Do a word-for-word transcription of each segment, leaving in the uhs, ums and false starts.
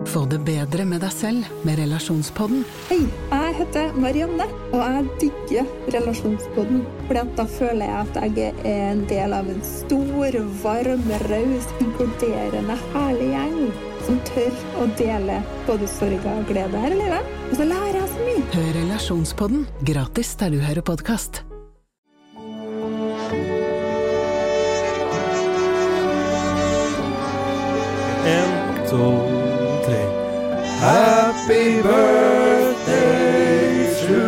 Få det bedre med deg selv med Relasjonspodden. Hei, jeg heter Marianne, og jeg digger Relasjonspodden. Fordi at da føler jeg at jeg er en del av en stor, varm, raus, inkluderende, herlig gjeng som tør å dele både sorg og glede her i livet. Og så lærer jeg så mye. Hør Relasjonspodden gratis der du hører podcast. En, to, tre. Happy birthday to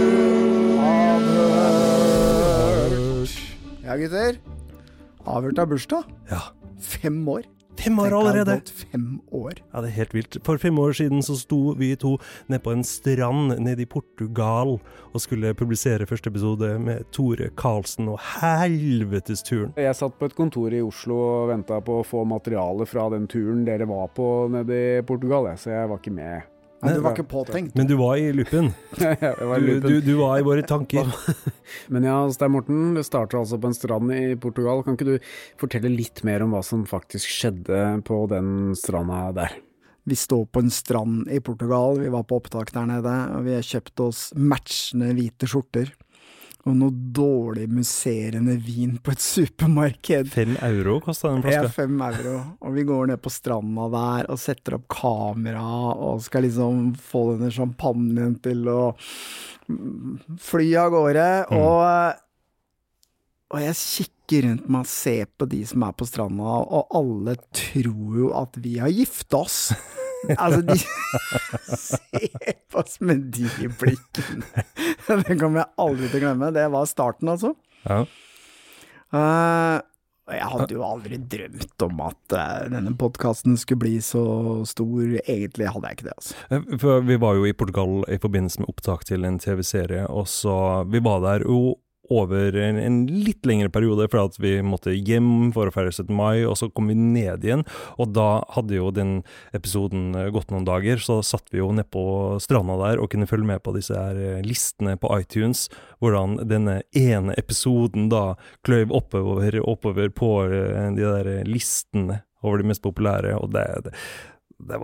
Avhørt. Ja, gutter. Avhørt av bursdag. Ja. Fem år. Fem år Tenk, allerede. det har gått fem år. Ja, det er helt vilt. For fem år siden så sto vi to nede på en strand nede i Portugal og skulle publisere første episode med Tore Karlsen og helvetes turen. Jeg satt på et kontor i Oslo og ventet på å få materiale fra den turen dere var på nede i Portugal, så jeg var ikke med. Nei, du var ikke påtenkt. Men du var i lupen. jeg var i Du, lupen. du, du var i våre tanker. Men ja, Stein Morten, det starter altså på en strand i Portugal. Kan ikke du fortelle litt mer om hva som faktisk skjedde på den stranda der? Vi står på en strand i Portugal, vi var på opptak der nede, og vi har kjøpt oss matchende hvite skjorter. Og noe dårlig musserende vin på et supermarked. Fem euro kostet den Det er flaska. fem euro, og vi går ned på stranda der og setter opp kamera og skal liksom få denne champagnen til å fly av gårde, Mm. og, og jeg kikker rundt meg og ser på de som er på stranda, og alle tror jo at vi har giftet oss. Altså, de ser på oss med de blikkene. Det kommer jeg aldri til å glemme. Det var starten, altså. Ja. Uh, jeg hadde jo aldri drømt om at uh, denne podcasten skulle bli så stor. Egentlig hadde jeg ikke det, altså. For vi var jo i Portugal i forbindelse med opptak til en T V-serie, og så vi var der jo over en, en litt lengre periode, for at vi måtte hjem for å feire syttende mai, og så kom vi ned igjen, og da hadde jo den episoden gått noen dager, så satt vi jo ned på stranda der og kunne følge med på disse her listene på iTunes, hvordan denne ene episoden da kløyv oppover, oppover på de der listene over de mest populære, og det, det, det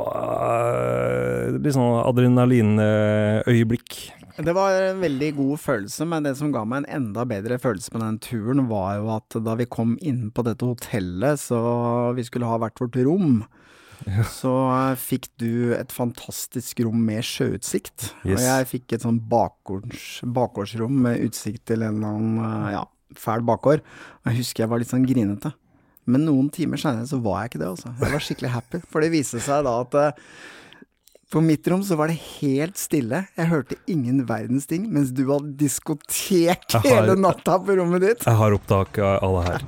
var litt sånn adrenalin-øyeblikk. Det var en veldig god følelse, men det som ga meg en enda bedre følelse på den turen var jo at da vi kom inn på dette hotellet, så vi skulle ha hvert vårt rom, ja. Så fikk du et fantastisk rom med sjøutsikt, yes. Og jeg fikk et sånn bakgårds, bakgårdsrom med utsikt til en eller annen, ja, fæl bakgård. Jeg husker jeg var litt sånn grinete. Men noen timer senere så var jeg ikke det, altså. Jeg var skikkelig happy, for det viste seg da at på mitt rom så var det helt stille. Jeg hørte ingen verdens ting, mens du hadde diskotek har, hele natta på rommet ditt. Jeg har opptak av alle her.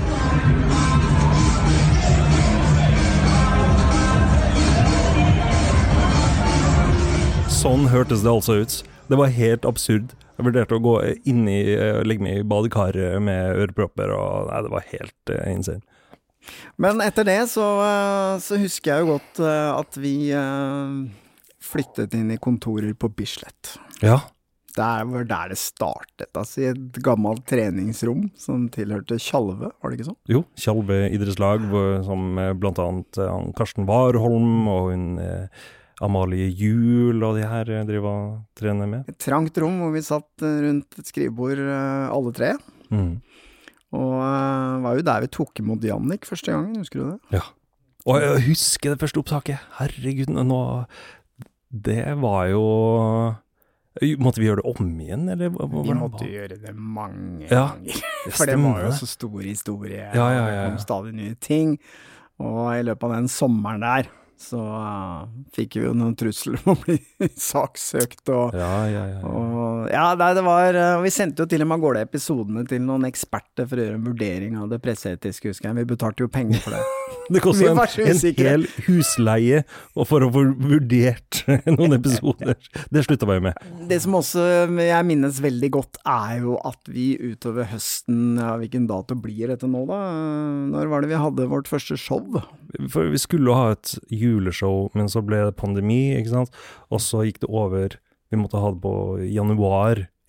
Sånn hørtes det altså ut. Det var helt absurd. Jeg vurderte å gå inn i, legge meg i badekaret med ørepropper, og nei, det var helt uh, insane. Men etter det så, så husker jeg jo godt at vi flyttet inn i kontorer på Bislett. Ja. Det var der det startet, altså i et gammelt treningsrom som tilhørte Tjalve, var det ikke sånn? Jo, Tjalve idrettslag, som blant annet Karsten Warholm og hun Amalie Juhl og de her driver og trener med. Et trangt rom hvor vi satt rundt et skrivebord alle tre. Mhm. Og uh, var jo der vi tok imot Jannik første gangen, husker du det? Ja, og jeg husker det første opptaket, herregud, nå, det var jo, måtte vi gjøre det om igjen, eller? Vi måtte gjøre det mange ja, ganger, det for det var jo så stor historie, ja, ja, ja. Det kom stadig nye ting, og i løpet av den sommeren der, så uh, fikk vi jo noen trusler om å bli saksøkt, og ja, ja, ja, ja. Og, ja nei, det var, uh, vi sendte jo til og med av gårde episodene til noen eksperter for å gjøre en vurdering av det presseetiske, husker jeg, vi betalte jo penger for det. Det koster en, en hel husleie og for å få vurdert noen episoder. Det sluttet vi med. Det som også jeg minnes veldig godt er jo at vi utover høsten, ja, hvilken dato blir dette nå da? Når var det vi hadde vårt første show? For vi skulle ha et juleshow, men så ble det pandemi, ikke sant? Og så gikk det over, vi måtte ha det på januar, et,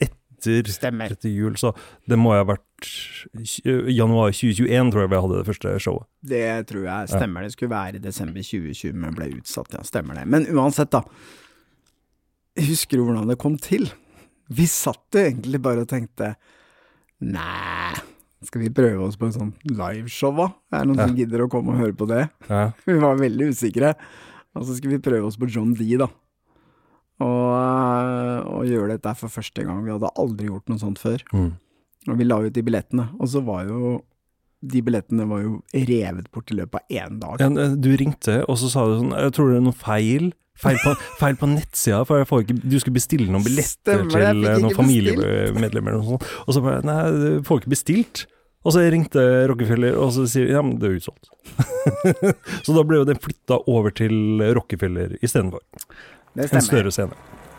etter, Stemmer. etter jul, så det må ha vært januar tjue tjueen, tror jeg vi hadde det første showet. Det tror jeg stemmer. Det skulle være i desember tjue tjue, men ble utsatt, ja, stemmer det. Men uansett da, husker du hvordan det kom til? Vi satt egentlig bare og tenkte, nei, skal vi prøve oss på en sånn liveshow da? Er det noen ja. som gidder å komme og høre på det? Ja. Vi var veldig usikre. Og så skulle vi prøve oss på John D da. Og, og gjøre dette for første gang. Vi hadde aldri gjort noe sånt før. Mm. Og vi la ut de billettene. Og så var jo, de billettene var jo revet bort i løpet av en dag. Ja, du ringte, og så sa du sånn, jeg tror det er noe feil. Feil på, feil på nettsida, for jeg får ikke, du skulle bestille noen billetter Stemmer, til noen familiemedlemmer og sånt. Og så bare, nei, du får ikke bestilt. Og så ringte Rockefeller, og så sier ja, men det er utsolgt. Så da ble jo den flyttet over til Rockefeller i stedet for. Det stemmer. En større scene.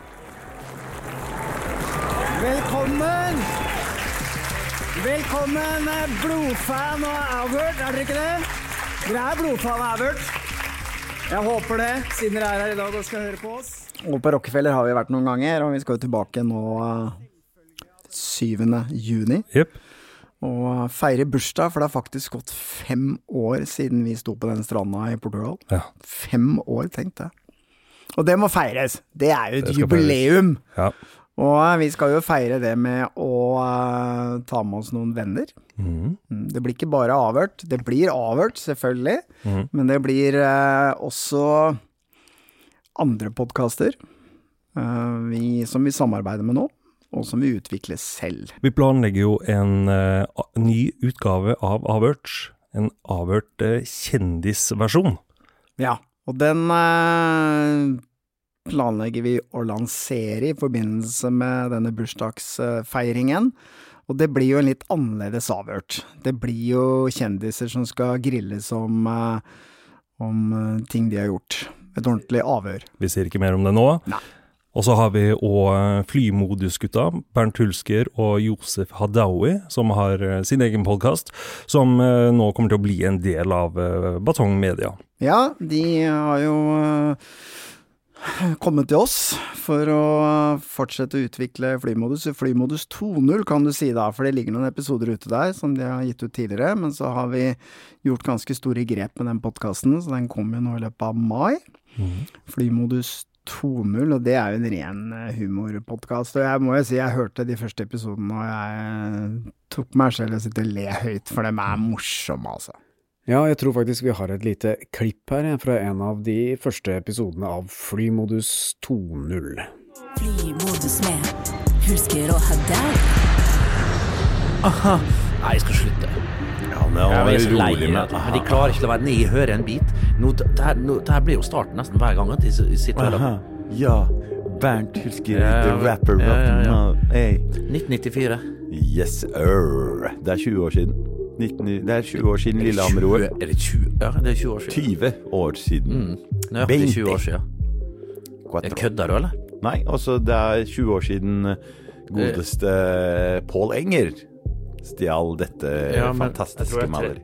Velkommen! Velkommen, blodfan og Albert, er dere ikke det? Dere er blodfan og Albert. Jeg håper det, siden dere er her i dag og skal høre på oss. Og på Rockefeller har vi vært noen ganger, og vi skal jo tilbake nå syvende juni. Jep. Og feire bursdag, for det har faktisk gått fem år siden vi sto på den stranda i Portugal. Ja. Fem år, tenkte jeg. Og det må feires. Det er jo et jubileum. Ja. Og vi skal jo feire det med å uh, ta med oss noen venner. Mm. Det blir ikke bare avhørt. Det blir avhørt, selvfølgelig. Mm. Men det blir uh, også andre podcaster uh, vi, som vi samarbeider med nå. Og som vi utvikler selv. Vi planlegger jo en uh, ny utgave av Avhørt, en avhørt uh, kjendisversjon. Ja, og den uh, planlegger vi å lansere i forbindelse med denne bursdagsfeiringen. Og det blir jo en litt annerledes avhørt. Det blir jo kjendiser som skal grilles om, uh, om uh, ting de har gjort. Et ordentlig avhør. Vi sier ikke mer om det nå. Nei. Og så har vi også flymodusgutta, Bernt Hulsker og Josef Hadaoui, som har sin egen podcast, som nå kommer til å bli en del av Batong Media. Ja, de har jo kommet til oss for å fortsette å utvikle flymodus. Flymodus to null kan du si da, for det ligger noen episoder ute der som de har gitt ut tidligere, men så har vi gjort ganske store grep med den podcasten, så den kommer jo nå i løpet av mai. Mm. Flymodus to null, og det er jo en ren humorpodcast, og jeg må jo si, jeg hørte de første episodene, og jeg tok meg selv og sitte og le høyt, for dem er morsomme, altså. Ja, jeg tror faktisk vi har et lite klipp her fra en av de første episodene av Flymodus to null. Flymodus med Hulsker og Hadaoui. Aha, nei, jeg skal slutte. Ja, men jeg er så lei med det. De klarer ikke å være ned i høre en bit. Nå, det, her, nå, det her blir jo starten nesten hver gang at de sitter her. Aha, ja, Bernt Hulsker, ja, the rapper. Ja, ja, ja. Hey. nitten nittifire. Yes, er. Det er tjue år siden. nitten, det er tjue år siden Lillehammer-år. Er det tjue? Ja, det er tjue år siden. tjue år siden. Mm. Nøyaktig tjue år siden. Jeg kødder du, eller? Nei, altså det er tjue år siden godeste Paul Enger stjal dette ja, fantastiske maler.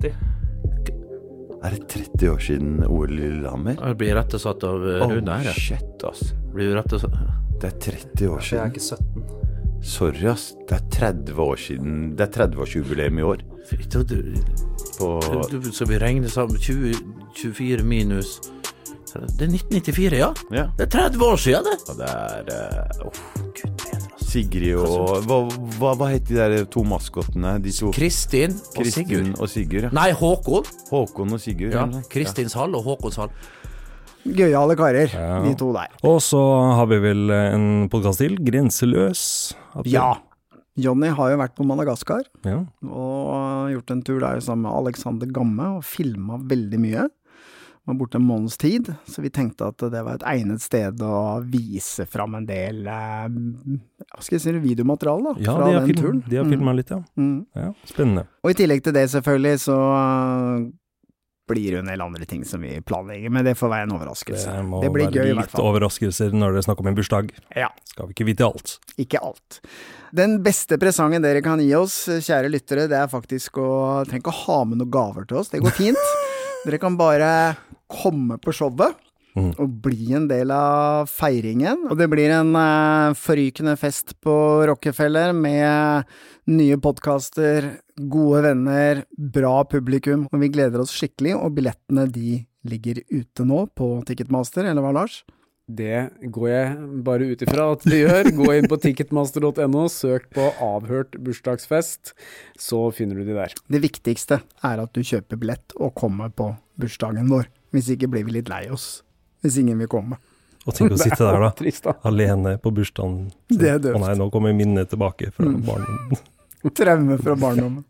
Er det tretti år siden O L Lillehammer? Det blir rett og satt av uh, Rune her. Åh, oh, shit, ass. Blir rett og satt... Det er tretti år siden. Jeg er ikke sytten. Sorry, ass. Det er tretti år siden. Det er tretti-årsjubileum i år. Du, du, På... du, du så vi regner sammen tjue, tjuefire minus... Det er nitten nittifire, ja. ja. Det er tretti år siden, det. Og det er... Åh, uh, oh, gud bedre, altså. Sigrid og... Hva, hva, hva heter de der to maskottene? De to... Kristin og Kristin Sigurd. og Sigurd, ja. Nei, Håkon. Håkon og Sigurd. Ja, Kristins hall og Håkons hall. Gøyale karer, ja. De to der. Og så har vi vel en podcast til, Grenseløs. Ja. Johnny har jo vært på Madagaskar, ja. Og gjort en tur der sammen med Alexander Gamme, og filmet veldig mye. Var borte en måneds tid, så vi tenkte at det var et egnet sted å vise frem en del, eh, hva skal jeg si, videomateriale da, ja, fra de den film, turen. Ja, de har filmet litt, ja. Mm. Ja. Spennende. Og i tillegg til det selvfølgelig, så uh, blir det en del andre ting som vi planlegger, men det får være en overraskelse. Det må det blir være gøy, i hvert litt fall. overraskelser når det er snakk om en bursdag. Ja. Skal vi ikke vite alt. Ikke alt. Den beste presangen dere kan gi oss, kjære lyttere, det er faktisk å, trenger ikke å ha med noen gaver til oss, det går fint. Dere kan bare komme på showet, Mm. Og bli en del av feiringen. Og det blir en uh, forrykende fest på Rockefeller med nye podcaster, gode venner, bra publikum, og vi gleder oss skikkelig, og billettene de ligger ute nå på Ticketmaster, eller hva, Lars? Det går jeg bare ut ifra at de gjør. Gå inn på ticketmaster punktum no, søk på avhørt bursdagsfest, så finner du de der. Det viktigste er at du kjøper billett og kommer på bursdagen vår. Hvis ikke blir vi litt lei oss, hvis ingen vil komme. Og tenk å sitte der da, trist, da, alene på bursdagen. Det er døvt. Å nei, nå kommer minnet tilbake fra mm. barndommen. Traume fra barndommen.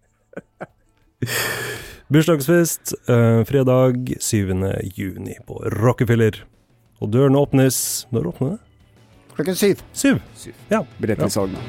Bursdagsfest, uh, fredag syvende juni på Rockefeller. Og døren åpnes, når åpner det? Klokken syv. Syv? Syv. Ja. Billett i salg nå.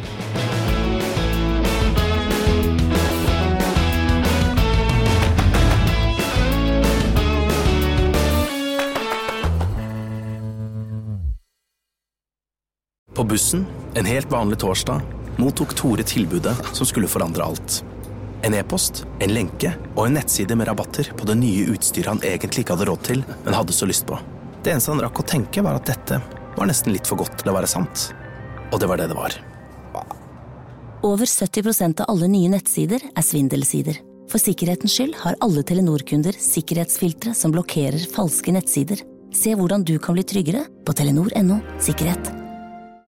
På bussen, en helt vanlig torsdag, mottok Tore tilbudet som skulle forandre alt. En e-post, en lenke og en nettside med rabatter på det nye utstyret han egentlig ikke hadde råd til, men hadde så lyst på. Det eneste han rakk å tenke var at dette var nesten litt for godt til å være sant. Og det var det det var. Over sytti prosent av alle nye nettsider er svindelsider. For sikkerhetens skyld har alle Telenor-kunder sikkerhetsfiltre som blokkerer falske nettsider. Se hvordan du kan bli tryggere på telenor punktum no sikkerhet.